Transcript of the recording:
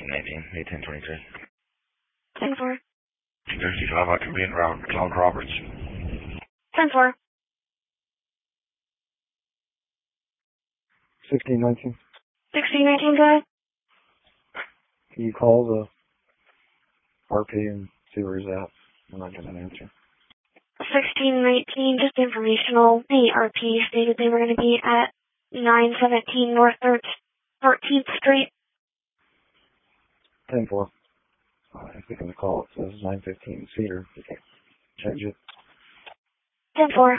1619, 1023. 10-4. 65, I can be in route, Cloud Roberts. 10-4. 1619. 1619, go ahead. Can you call the RP and see where he's at? I'm not getting an answer. 1619, just informational. The RP stated they were going to be at 917 North 13th Street. 10-4. If we can call it, says 915 Cedar. You can't change it. 10-4.